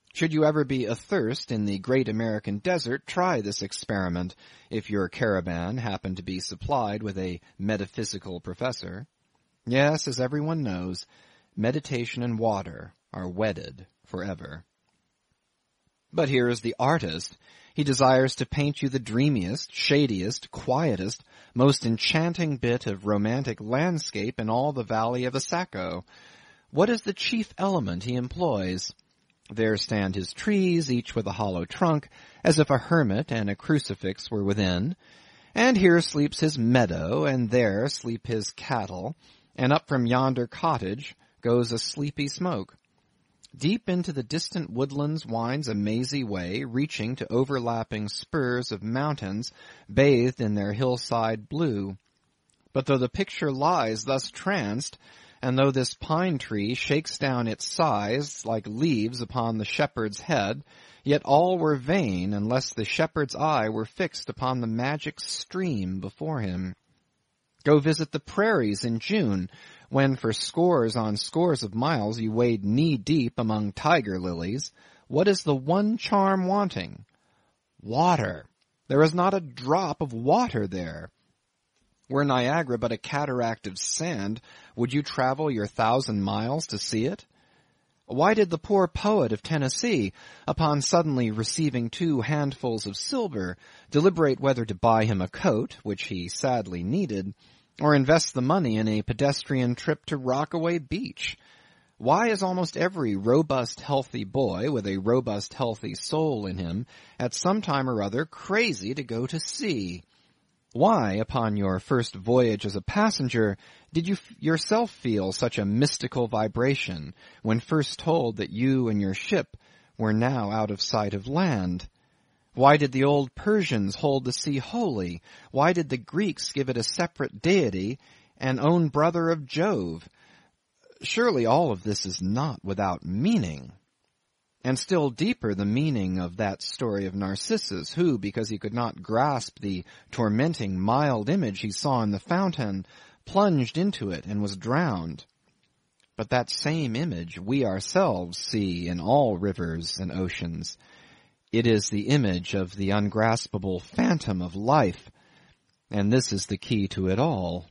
Should you ever be athirst in the great American desert, try this experiment if your caravan happen to be supplied with a metaphysical professor. Yes, as everyone knows, meditation and water are wedded forever. But here is the artist. He desires to paint you the dreamiest, shadiest, quietest, most enchanting bit of romantic landscape in all the valley of Asako. What is the chief element he employs? There stand his trees, each with a hollow trunk, as if a hermit and a crucifix were within. And here sleeps his meadow, and there sleep his cattle, and up from yonder cottage goes a sleepy smoke. Deep into the distant woodlands winds a mazy way, reaching to overlapping spurs of mountains bathed in their hillside blue. But though the picture lies thus tranced, and though this pine tree shakes down its sighs like leaves upon the shepherd's head, yet all were vain unless the shepherd's eye were fixed upon the magic stream before him. Go visit the prairies in June, when for scores on scores of miles you wade knee-deep among tiger lilies. What is the one charm wanting? Water. There is not a drop of water there. Were Niagara but a cataract of sand, would you travel your 1,000 miles to see it? Why did the poor poet of Tennessee, upon suddenly receiving 2 handfuls of silver, deliberate whether to buy him a coat, which he sadly needed, or invest the money in a pedestrian trip to Rockaway Beach? Why is almost every robust, healthy boy with a robust, healthy soul in him at some time or other crazy to go to sea? Why, upon your first voyage as a passenger, did you yourself feel such a mystical vibration when first told that you and your ship were now out of sight of land? Why did the old Persians hold the sea holy? Why did the Greeks give it a separate deity, an own brother of Jove? Surely all of this is not without meaning. And still deeper the meaning of that story of Narcissus, who, because he could not grasp the tormenting mild image he saw in the fountain, plunged into it and was drowned. But that same image we ourselves see in all rivers and oceans. It is the image of the ungraspable phantom of life, and this is the key to it all.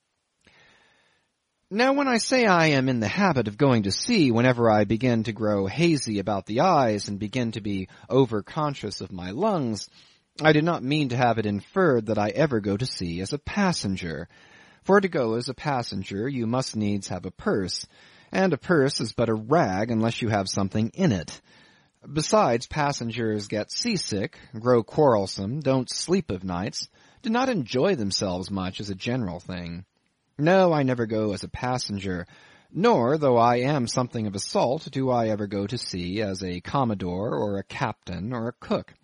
Now, when I say I am in the habit of going to sea whenever I begin to grow hazy about the eyes and begin to be overconscious of my lungs, I do not mean to have it inferred that I ever go to sea as a passenger. For to go as a passenger, you must needs have a purse, and a purse is but a rag unless you have something in it. Besides, passengers get seasick, grow quarrelsome, don't sleep of nights, do not enjoy themselves much as a general thing. No, I never go as a passenger, nor, though I am something of a salt, do I ever go to sea as a commodore or a captain or a cook.